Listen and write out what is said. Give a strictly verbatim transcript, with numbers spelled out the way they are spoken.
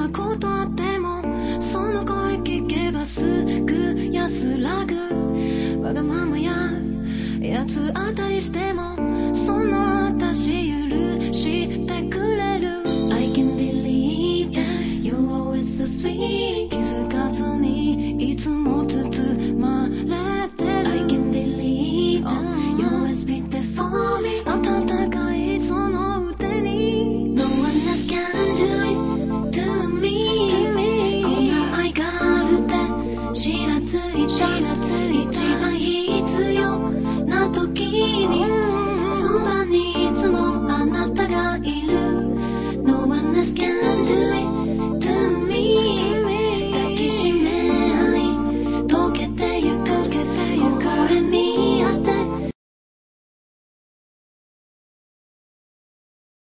なことあってもその声聞けばすぐ安らぐ。わがままや八つ当たりしてもそんな私許して